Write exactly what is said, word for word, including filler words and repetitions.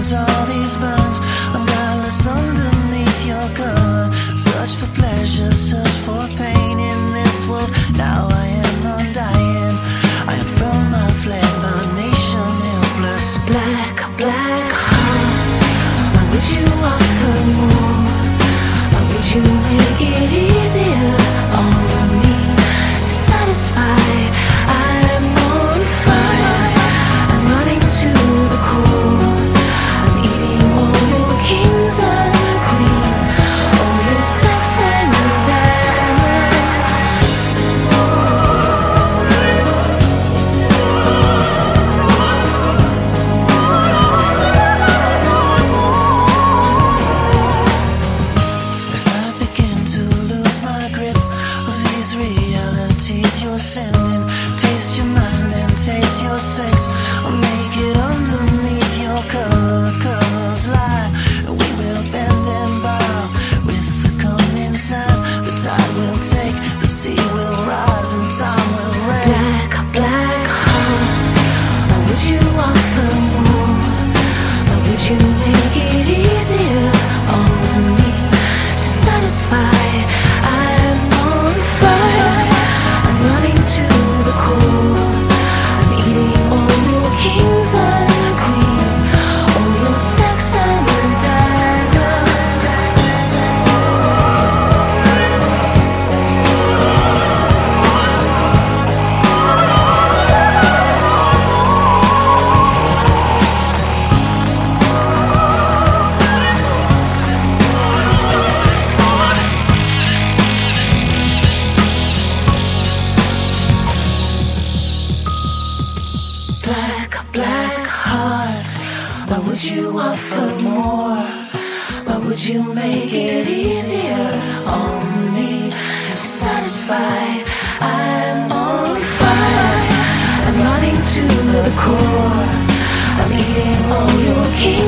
cause all these burns. I'm godless underneath your gun. Search for pleasure, search for pain in this world. Now I am undying. I am from my fled, my nation helpless. Black, black heart, why would you offer more? Why would you make it easier on me to satisfy? I'm on fire, I'm running to the core. I'm eating all your kings and queens, all your sex and your diamonds. As I begin to lose my grip of these realities you're sending, taste your mind and taste your sex. I'll make it underneath your cover, covers lie, and we will bend and bow with the coming sun. The tide will take, the sea will rise, and time will reign. Black, black heart, why would you offer more? Why would you make it easier on me to satisfy? I'm on fire, I'm running to the core. I'm eating all your kings and queens, all your sex and your diamonds. Black, black heart, why would you offer more? Why would you make it easier on me to satisfy? I'm on fire, I'm running to the core. I'm eating all your kings